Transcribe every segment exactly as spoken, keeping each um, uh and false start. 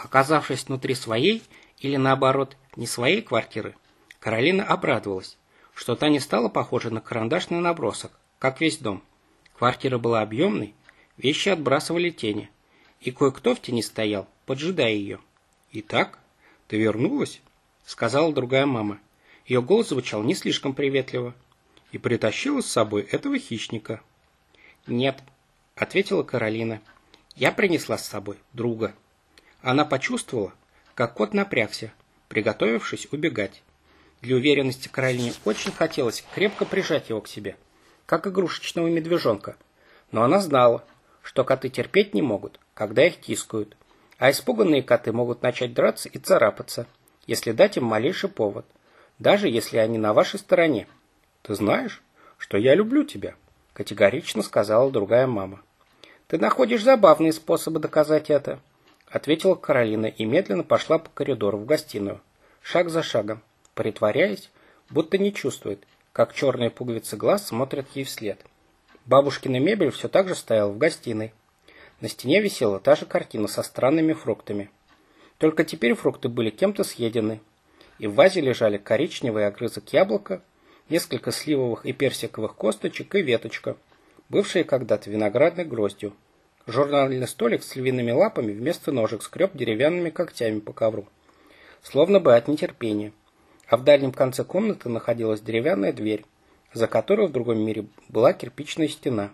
Оказавшись внутри своей, или наоборот, не своей квартиры, Каролина обрадовалась, что та не стала похожа на карандашный набросок, как весь дом. Квартира была объемной, вещи отбрасывали тени, и кое-кто в тени стоял, поджидая ее. «Итак, ты вернулась?» — сказала другая мама. Ее голос звучал не слишком приветливо. «И притащила с собой этого хищника?» «Нет», — ответила Каролина. «Я принесла с собой друга». Она почувствовала, как кот напрягся, приготовившись убегать. Для уверенности Каролине очень хотелось крепко прижать его к себе, как игрушечного медвежонка. Но она знала, что коты терпеть не могут, когда их тискают, а испуганные коты могут начать драться и царапаться, если дать им малейший повод, даже если они на вашей стороне. «Ты знаешь, что я люблю тебя», — категорично сказала другая мама. «Ты находишь забавные способы доказать это», — ответила Каролина и медленно пошла по коридору в гостиную, шаг за шагом, притворяясь, будто не чувствует, как черные пуговицы глаз смотрят ей вслед. Бабушкина мебель все так же стояла в гостиной. На стене висела та же картина со странными фруктами. Только теперь фрукты были кем-то съедены, и в вазе лежали коричневый огрызок яблока, несколько сливовых и персиковых косточек и веточка, бывшие когда-то виноградной гроздью. Журнальный столик с львиными лапами вместо ножек скреб деревянными когтями по ковру, словно бы от нетерпения. А в дальнем конце комнаты находилась деревянная дверь, за которой в другом мире была кирпичная стена.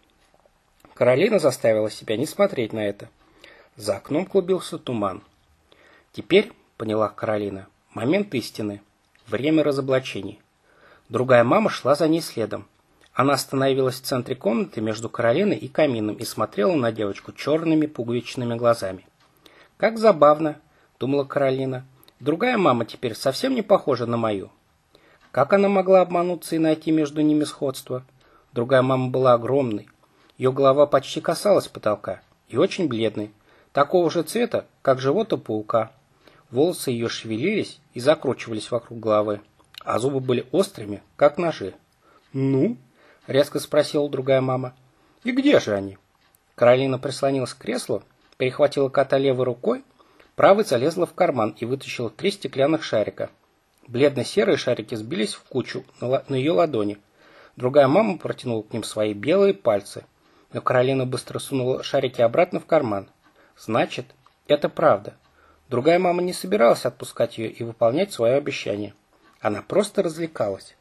Каролина заставила себя не смотреть на это. За окном клубился туман. Теперь, поняла Каролина, момент истины, время разоблачений. Другая мама шла за ней следом. Она остановилась в центре комнаты между Каролиной и камином и смотрела на девочку черными пуговичными глазами. «Как забавно», — думала Каролина. «Другая мама теперь совсем не похожа на мою». Как она могла обмануться и найти между ними сходство? Другая мама была огромной. Ее голова почти касалась потолка и очень бледной, такого же цвета, как живот у паука. Волосы ее шевелились и закручивались вокруг головы, а зубы были острыми, как ножи. «Ну?» — резко спросила другая мама. «И где же они?» Каролина прислонилась к креслу, перехватила кота левой рукой, правой залезла в карман и вытащила три стеклянных шарика. Бледно-серые шарики сбились в кучу на, на ее ладони. Другая мама протянула к ним свои белые пальцы, но Каролина быстро сунула шарики обратно в карман. Значит, это правда. Другая мама не собиралась отпускать ее и выполнять свое обещание. Она просто развлекалась.